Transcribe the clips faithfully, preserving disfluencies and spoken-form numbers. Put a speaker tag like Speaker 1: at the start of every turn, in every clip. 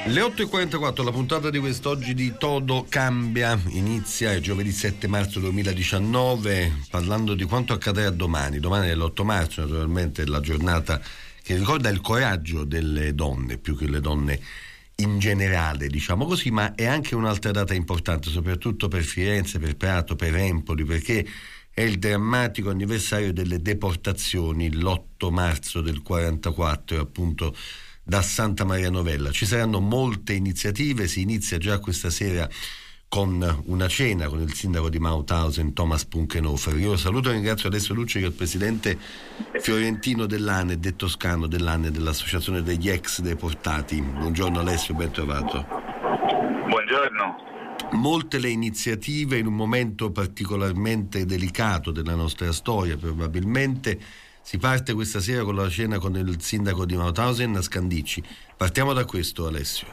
Speaker 1: Le otto e quarantaquattro, la puntata di quest'oggi di Todo Cambia inizia il giovedì sette marzo duemiladiciannove parlando di quanto accadrà domani. Domani è l'otto marzo, naturalmente, la giornata che ricorda il coraggio delle donne, più che le donne in generale, diciamo così, ma è anche un'altra data importante, soprattutto per Firenze, per Prato, per Empoli, perché è il drammatico anniversario delle deportazioni, l'otto marzo del quarantaquattro, appunto da Santa Maria Novella. Ci saranno molte iniziative, si inizia già questa sera con una cena con il sindaco di Mauthausen, Thomas Punkenhofer. Io saluto e ringrazio Alessio Lucci, che è il presidente fiorentino dell'A N E D e toscano dell'A N E D, dell'Associazione degli ex deportati. Buongiorno Alessio, ben trovato.
Speaker 2: Buongiorno.
Speaker 1: Molte le iniziative in un momento particolarmente delicato della nostra storia, probabilmente. Si parte questa sera con la cena con il sindaco di Mauthausen a Scandicci. Partiamo da questo, Alessio.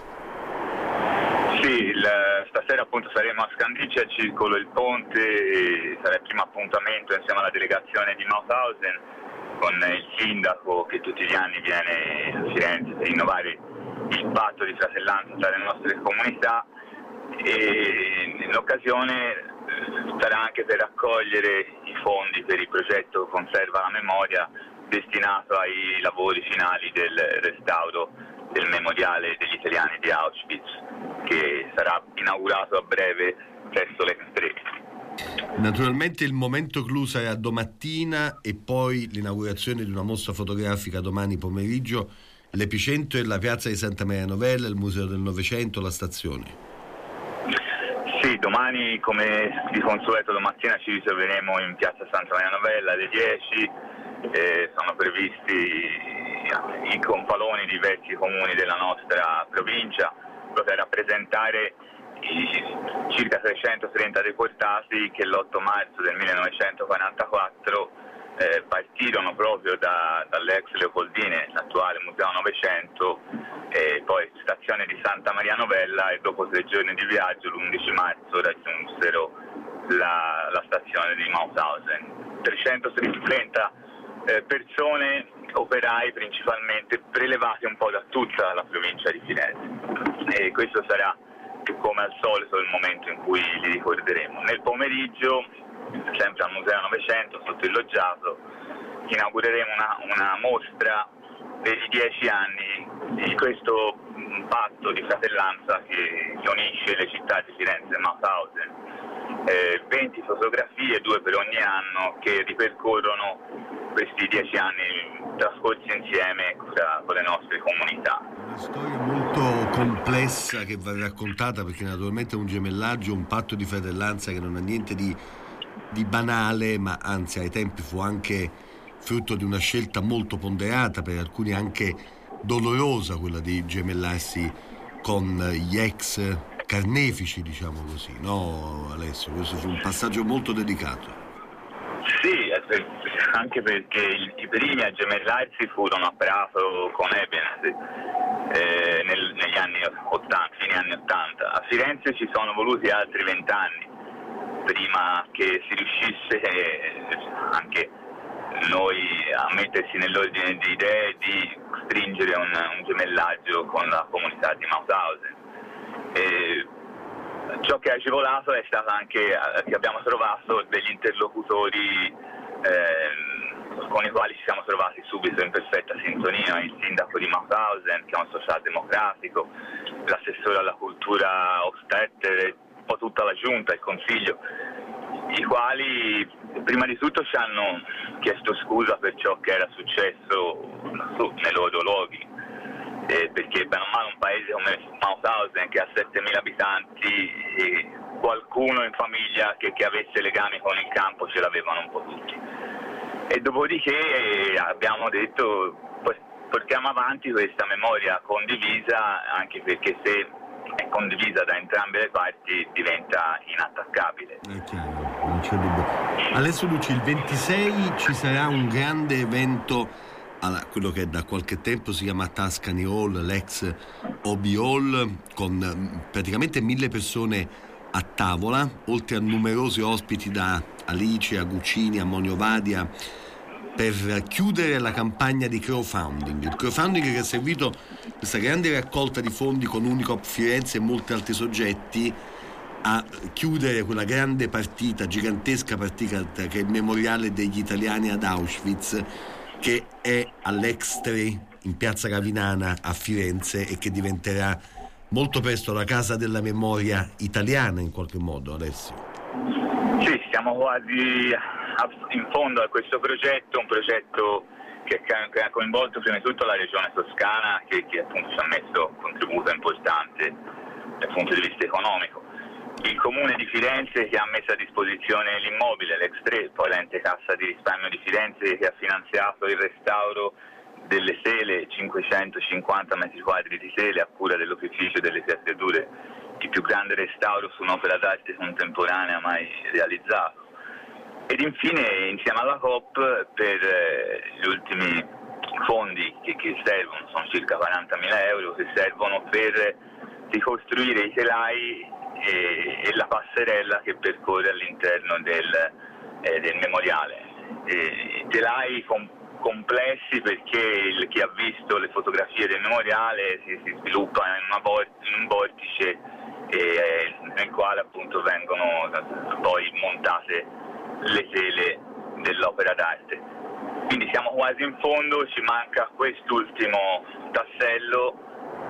Speaker 2: Sì, il, stasera appunto saremo a Scandicci al Circolo Il Ponte, sarà il primo appuntamento insieme alla delegazione di Mauthausen con il sindaco che tutti gli anni viene a Firenze per rinnovare il patto di fratellanza tra le nostre comunità, e l'occasione sarà anche per raccogliere i fondi per il progetto Conserva la Memoria, destinato ai lavori finali del restauro del memoriale degli italiani di Auschwitz, che sarà inaugurato a breve presso le tre.
Speaker 1: Naturalmente il momento clou sarà domattina e poi l'inaugurazione di una mostra fotografica domani pomeriggio. L'epicentro è la piazza di Santa Maria Novella, il Museo del Novecento, la stazione.
Speaker 2: Sì, domani come di consueto domattina ci ritroveremo in piazza Santa Maria Novella alle dieci, eh, sono previsti i compaloni di diversi comuni della nostra provincia per rappresentare i circa trecentotrenta deportati che l'otto marzo del millenovecentoquarantaquattro eh, partirono proprio da, dall'ex Leopoldine, l'attuale Museo Novecento, e poi stazione di Santa Maria Novella, e dopo tre giorni di viaggio l'undici marzo raggiunsero la, la stazione di Mauthausen. trecentotrenta eh, persone, operai principalmente, prelevati un po' da tutta la provincia di Firenze, e questo sarà, come al solito, il momento in cui li ricorderemo. Nel pomeriggio, sempre al Museo Novecento, sotto il loggiato, inaugureremo una, una mostra per i dieci anni di questo patto di fratellanza che, che unisce le città di Firenze e Mauthausen. Eh, venti fotografie, due per ogni anno, che ripercorrono questi dieci anni trascorsi insieme tra, con le nostre comunità.
Speaker 1: Una storia molto complessa che va raccontata, perché naturalmente è un gemellaggio, un patto di fratellanza che non ha niente di, di banale, ma anzi ai tempi fu anche frutto di una scelta molto ponderata, per alcuni anche dolorosa, quella di gemellarsi con gli ex carnefici, diciamo così, no Alessio? Questo fu un passaggio molto delicato.
Speaker 2: Sì, anche perché i primi a gemellarsi furono a Prato con Ebenezer eh, nel, negli anni ottanta, fine anni ottanta. A Firenze ci sono voluti altri vent'anni prima che si riuscisse eh, anche noi a mettersi nell'ordine di idee di stringere un, un gemellaggio con la comunità di Mauthausen. E ciò che ha agevolato è stato anche che abbiamo trovato degli interlocutori eh, con i quali ci siamo trovati subito in perfetta sintonia: il sindaco di Mauthausen, che è un socialdemocratico, l'assessore alla cultura Hofstetter, un po' tutta la giunta, il consiglio, i quali prima di tutto ci hanno chiesto scusa per ciò che era successo nei loro luoghi, eh, perché bene o male un paese come Mauthausen, che ha settemila abitanti, e qualcuno in famiglia che, che avesse legami con il campo ce l'avevano un po' tutti. E dopodiché eh, abbiamo detto portiamo avanti questa memoria condivisa, anche perché se è condivisa da entrambe le parti diventa inattaccabile.
Speaker 1: È chiaro, non c'è dubbio. Alessio Lucci, il ventisei ci sarà un grande evento, alla, quello che da qualche tempo si chiama Tuscany Hall, l'ex O B Hall, con praticamente mille persone a tavola, oltre a numerosi ospiti da Alice, a Guccini, a Monio Vadia. per chiudere la campagna di crowdfunding. Il crowdfunding che ha servito questa grande raccolta di fondi con Unicop Firenze e molti altri soggetti a chiudere quella grande partita, gigantesca partita che è il memoriale degli italiani ad Auschwitz, che è all'Extre in piazza Ravinana a Firenze e che diventerà molto presto la casa della memoria italiana in qualche modo. Alessio.
Speaker 2: Sì, siamo quasi in fondo a questo progetto, un progetto che ha coinvolto prima di tutto la regione Toscana, che, che appunto ci ha messo un contributo importante dal punto di vista economico, il Comune di Firenze che ha messo a disposizione l'immobile, l'Ex tre, poi l'ente Cassa di Risparmio di Firenze che ha finanziato il restauro delle sele, cinquecentocinquanta metri quadri di sele a cura dell'Opificio delle Creature, il più grande restauro su un'opera d'arte contemporanea mai realizzato. Ed infine, insieme alla Coop, per eh, gli ultimi fondi che, che servono, sono circa quarantamila euro, che servono per ricostruire i telai e, e la passerella che percorre all'interno del, eh, del memoriale. E, telai com- complessi perché il, chi ha visto le fotografie del memoriale si, si sviluppa in, una vor- in un vortice eh, nel quale appunto vengono poi montate le tele dell'opera d'arte. Quindi siamo quasi in fondo, ci manca quest'ultimo tassello,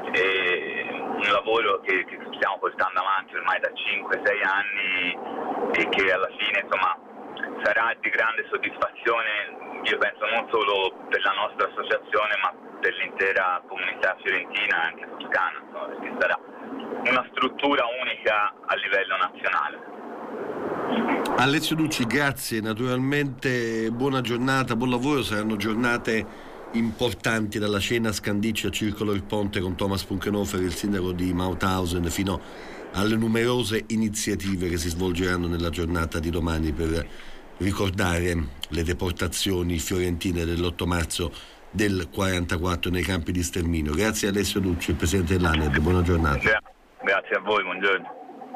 Speaker 2: e un lavoro che, che stiamo portando avanti ormai da cinque sei anni e che alla fine insomma sarà di grande soddisfazione, io penso non solo per la nostra associazione ma per l'intera comunità fiorentina e anche toscana, insomma, perché sarà una struttura unica a livello nazionale.
Speaker 1: Alessio Ducci, grazie, naturalmente buona giornata, buon lavoro, saranno giornate importanti dalla cena a Scandicci a Circolo il Ponte con Thomas Punkenhofer, il sindaco di Mauthausen, fino alle numerose iniziative che si svolgeranno nella giornata di domani per ricordare le deportazioni fiorentine dell'otto marzo del quarantaquattro nei campi di sterminio. Grazie Alessio Ducci, il presidente dell'ANED, buona giornata.
Speaker 2: Grazie a voi, buongiorno.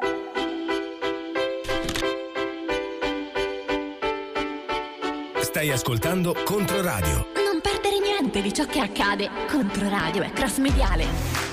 Speaker 3: Stai ascoltando Controradio.
Speaker 4: Non perdere niente di ciò che accade. Controradio è cross mediale.